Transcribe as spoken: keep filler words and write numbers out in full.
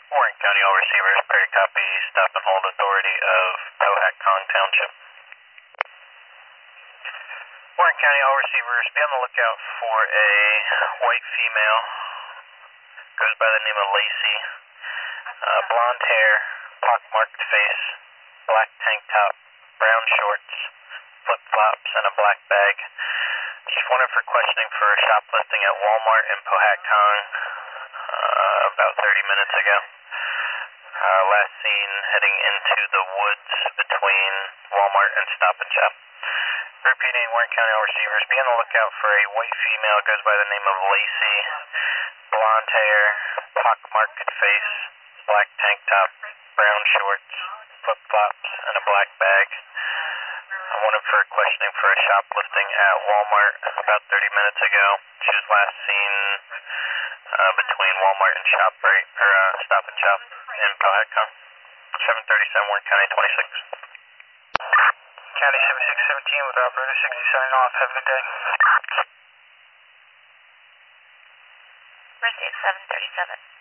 Warren County, all receivers, Perry copy, stop and hold authority of Powhatan Township. Warren County, all receivers, be on the lookout for a white female, goes by the name of Lacey, uh, blonde hair, pockmarked face, black tank top, brown shorts, flip-flops, and a black bag. She's wanted for questioning for shoplifting at Walmart in Powhatan uh, about thirty minutes ago. Uh, last seen heading into the woods between Walmart and Stop and Shop. Repeating, Warren County all receivers, be on the lookout for a white female, goes by the name of Lacey, blonde hair, pockmarked face, black tank top, brown shorts, flip-flops, and a black bag. I wanted for questioning for a shoplifting at Walmart about thirty minutes ago. She was last seen uh, between Walmart and Shop, right, or uh, Stop and Shop in Powhatan. seven thirty-seven, Warren County twenty-six. County seventy-six seventeen with operator sixty signing off. Have a good day. Received seven thirty-seven.